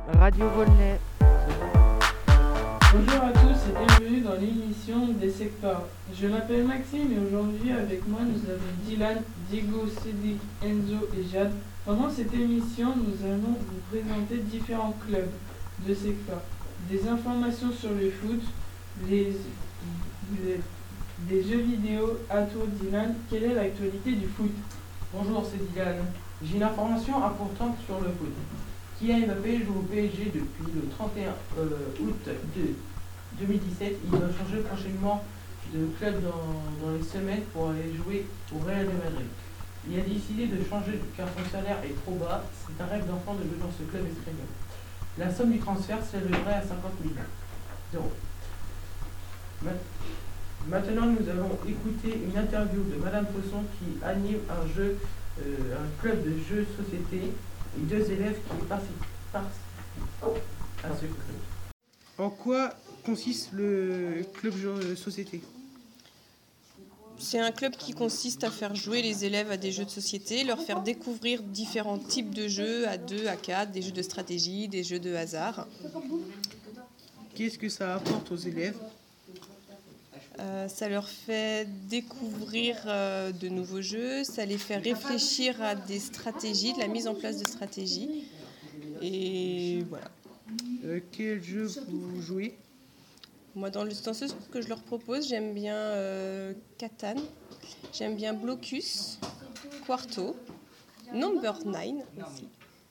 Radio Volnay. Bonjour à tous et bienvenue dans l'émission des secteurs. Je m'appelle Maxime et aujourd'hui avec moi nous avons Dylan, Diego, Cédric, Enzo et Jade. Pendant cette émission, nous allons vous présenter différents clubs de secteurs, des informations sur le foot, des jeux vidéo. À toi Dylan, quelle est l'actualité du foot? Bonjour, c'est Dylan. J'ai une information importante sur le foot. Kylian Mbappé joue au PSG depuis le 31 août 2017. Il va changer prochainement de club dans les semaines pour aller jouer au Real de Madrid. Il a décidé de changer car son salaire est trop bas. C'est un rêve d'enfant de jouer dans ce club espagnol. La somme du transfert s'élèverait à 50 millions d'euros. Maintenant, nous allons écouter une interview de Madame Poisson qui anime un club de jeux de société et deux élèves qui participent à ce club. En quoi consiste le club jeux de société ? C'est un club qui consiste à faire jouer les élèves à des jeux de société, leur faire découvrir différents types de jeux à 2, à 4, des jeux de stratégie, des jeux de hasard. Qu'est-ce que ça apporte aux élèves ? Ça leur fait découvrir de nouveaux jeux, ça les fait réfléchir à des stratégies, de la mise en place de stratégies. Et voilà. Quel jeu vous jouez ? Moi, dans ce que je leur propose, j'aime bien Catan, j'aime bien Blocus, Quarto, Number 9 aussi.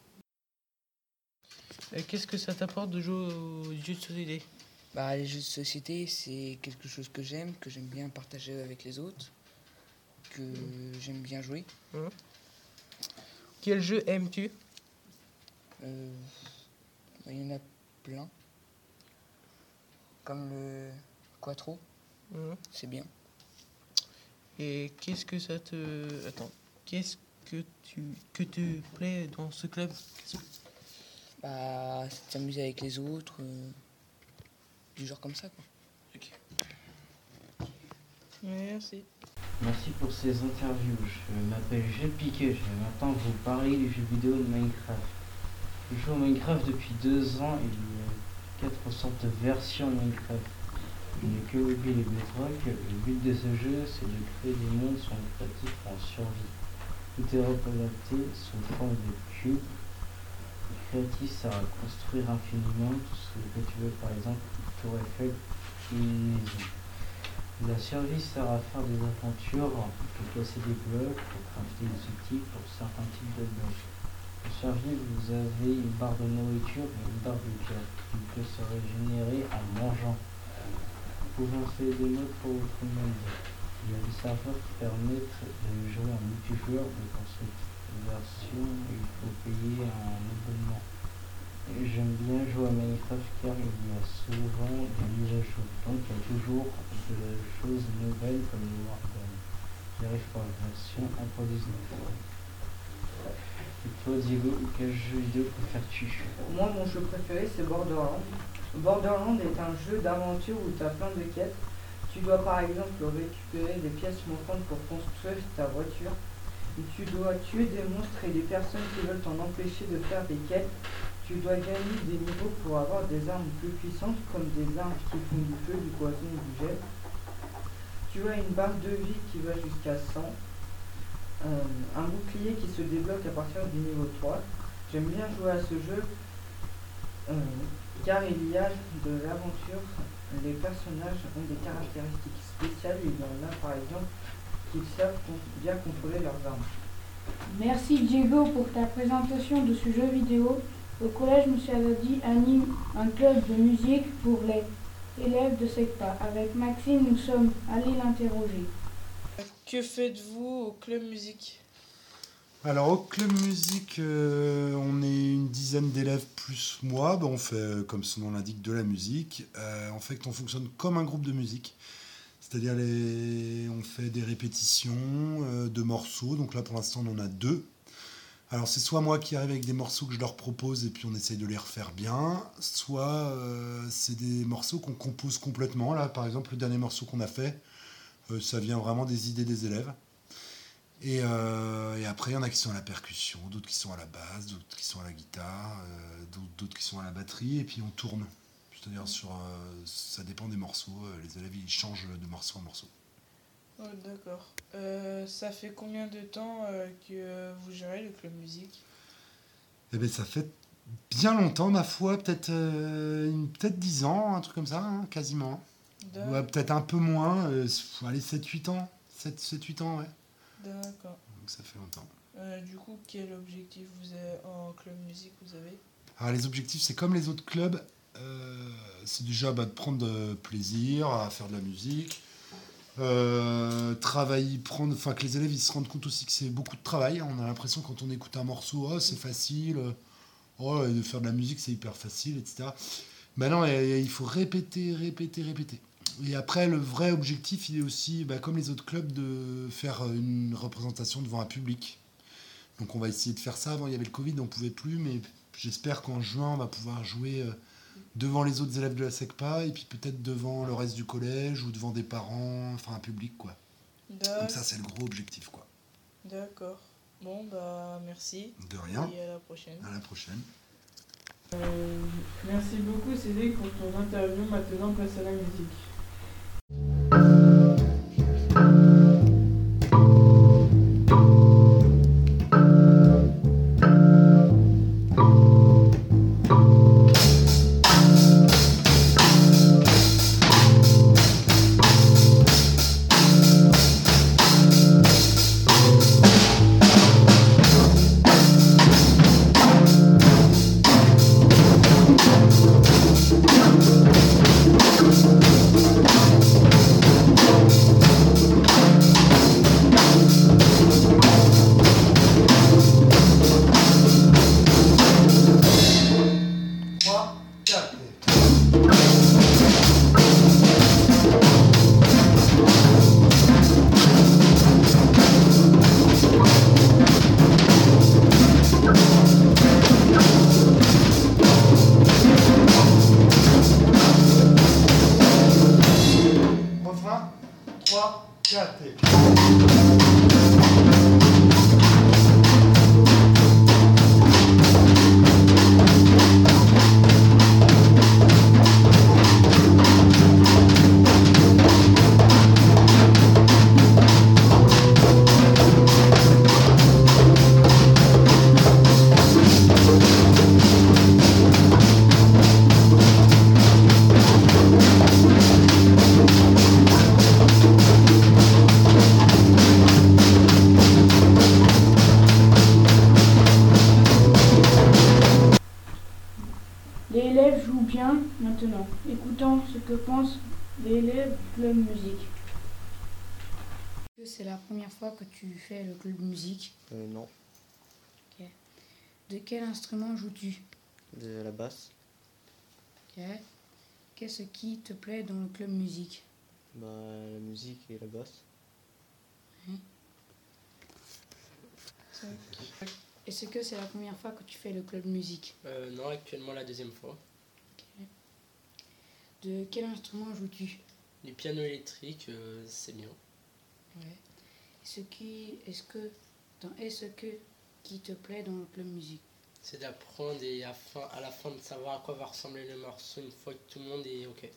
Qu'est-ce que ça t'apporte de jouer aux jeux de société ? Les jeux de société, c'est quelque chose que j'aime bien partager avec les autres, que j'aime bien jouer. Quel jeu aimes-tu ? Il y en a plein. Comme le Quattro, c'est bien. Et qu'est-ce que te plaît dans ce club ? C'est s'amuser avec les autres, du genre comme ça, quoi. Ok. Merci. Merci pour ces interviews. Je m'appelle Jules Piquet. Je vais maintenant vous parler du jeu vidéo de Minecraft. Je joue au Minecraft depuis 2 ans et il y a 400 versions de Minecraft. Il n'y a que Webby et Bedrock. Le but de ce jeu, c'est de créer des mondes sans créatifs en survie. Tout est représenté sous forme de cubes. Le créatif sert à construire infiniment tout ce que tu veux, par exemple une tour Eiffel et une maison. La survie sert à faire des aventures, pour casser des blocs, pour crafter des outils pour certains types de blocs. Pour survivre, vous avez une barre de nourriture et une barre de cœur qui peut se régénérer en mangeant. Vous pouvez installer des modes pour votre monde. Il y a des serveurs qui permettent de jouer en multijoueur, mais dans cette version, il faut payer un abonnement. Et j'aime bien jouer à Minecraft car il y a souvent des mises à jour, donc il y a toujours de choses nouvelles comme le Warden. J'arrive pour la version 1.19. Et toi Diego, quel jeu vidéo préfères-tu ? Moi, mon jeu préféré, c'est Borderlands. Borderlands est un jeu d'aventure où tu as plein de quêtes. Tu dois par exemple récupérer des pièces manquantes pour construire ta voiture. Et tu dois tuer des monstres et des personnes qui veulent t'en empêcher de faire des quêtes. Tu dois gagner des niveaux pour avoir des armes plus puissantes comme des armes qui font du feu, du poison ou du gel. Tu as une barre de vie qui va jusqu'à 100. Un bouclier qui se débloque à partir du niveau 3. J'aime bien jouer à ce jeu car il y a de l'aventure. Les personnages ont des caractéristiques spéciales. Il y en a par exemple qui savent bien contrôler leurs armes. Merci Diego pour ta présentation de ce jeu vidéo. Au collège, M. Azadi anime un club de musique pour les élèves de SECPA. Avec Maxime, nous sommes allés l'interroger. Que faites-vous au club musique? Alors au club musique, on est une dizaine d'élèves plus moi. On fait, comme son nom l'indique, de la musique. En fait, on fonctionne comme un groupe de musique. C'est-à-dire, on fait des répétitions de morceaux. Donc là, pour l'instant, on en a 2. Alors c'est soit moi qui arrive avec des morceaux que je leur propose et puis on essaye de les refaire bien, soit c'est des morceaux qu'on compose complètement. Là, par exemple, le dernier morceau qu'on a fait, ça vient vraiment des idées des élèves. Et après, il y en a qui sont à la percussion, d'autres qui sont à la basse, d'autres qui sont à la guitare, d'autres qui sont à la batterie, et puis on tourne. C'est-à-dire ça dépend des morceaux, les élèves ils changent de morceau en morceau. Oh, d'accord. Ça fait combien de temps que vous gérez le club musique? Eh bien, ça fait bien longtemps, ma foi, peut-être 10 ans, un truc comme ça, hein, quasiment. Ouais, peut-être un peu moins, allez, 7-8 ans. 7-8 ans, ouais. D'accord. Donc ça fait longtemps. Du coup, quel objectif vous avez en club musique vous avez? Alors, les objectifs, c'est comme les autres clubs, c'est déjà de prendre plaisir à faire de la musique, travailler, que les élèves ils se rendent compte aussi que c'est beaucoup de travail. On a l'impression quand on écoute un morceau, oh, c'est facile, oh, de faire de la musique c'est hyper facile, etc. Ben non, il faut répéter. Et après, le vrai objectif, il est aussi, comme les autres clubs, de faire une représentation devant un public. Donc on va essayer de faire ça. Avant, il y avait le Covid, on ne pouvait plus, mais j'espère qu'en juin, on va pouvoir jouer devant les autres élèves de la SECPA et puis peut-être devant le reste du collège ou devant des parents, enfin un public, quoi. Donc ça, c'est le gros objectif, quoi. D'accord. Bon, bah, merci. De rien. Et à la prochaine. À la prochaine. Merci beaucoup Cédric pour ton interview. Maintenant, place à la musique. Refrain, 3, 4 et... Les élèves jouent bien maintenant. Écoutons ce que pensent les élèves du club musique. C'est la première fois que tu fais le club musique? Non, Ok. De quel instrument joues-tu? de la basse. Ok. Qu'est-ce qui te plaît dans le club musique? La musique et la basse. Est-ce que c'est la première fois que tu fais le club musique? Non, actuellement la deuxième fois. Ok. De quel instrument joues-tu? Du piano électrique, c'est bien. Ouais. Est-ce que qui te plaît dans le club musique? C'est d'apprendre et à la fin de savoir à quoi va ressembler le morceau une fois que tout le monde est OK.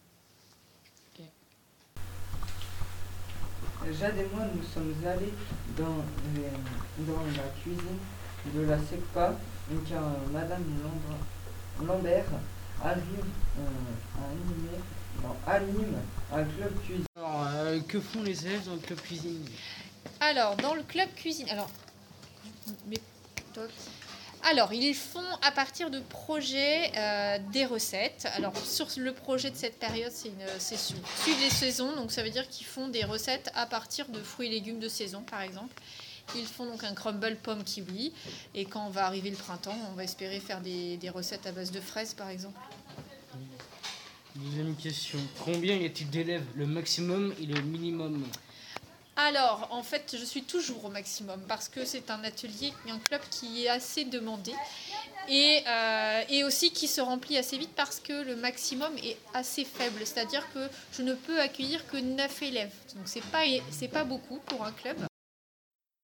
Jade et moi, nous sommes allés dans la cuisine de la SECPA, car Madame Lambert anime un club cuisine. Alors, que font les élèves dans le club cuisine? Alors, dans le club cuisine, alors, ils font à partir de projets des recettes. Alors, sur le projet de cette période, c'est suivre les saisons. Donc, ça veut dire qu'ils font des recettes à partir de fruits et légumes de saison, par exemple. Ils font donc un crumble pomme kiwi. Et quand va arriver le printemps, on va espérer faire des recettes à base de fraises, par exemple. Deuxième question. Combien y a-t-il d'élèves? Le maximum et le minimum? Alors, en fait, je suis toujours au maximum parce que c'est un atelier, un club qui est assez demandé et aussi qui se remplit assez vite parce que le maximum est assez faible. C'est-à-dire que je ne peux accueillir que 9 élèves. Donc, c'est pas beaucoup pour un club.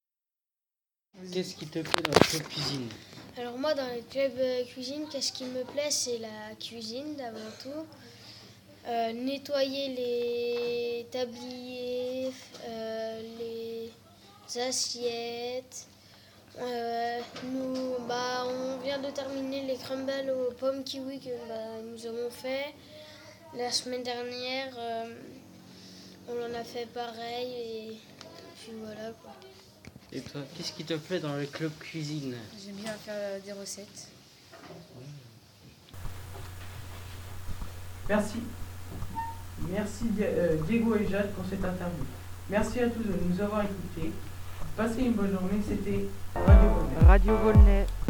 Qu'est-ce qui te plaît dans le club cuisine? Alors moi, dans le club cuisine, qu'est-ce qui me plaît? C'est la cuisine d'avant tout. Nettoyer les tabliers, les assiettes. On vient de terminer les crumbles aux pommes kiwi que nous avons fait. La semaine dernière, on en a fait pareil et puis voilà quoi. Et toi, qu'est-ce qui te plaît dans le club cuisine? J'aime bien faire des recettes. Merci. Merci Diego et Jade pour cette interview. Merci à tous de nous avoir écoutés. Passez une bonne journée, c'était Radio Volnay. Radio Volnay.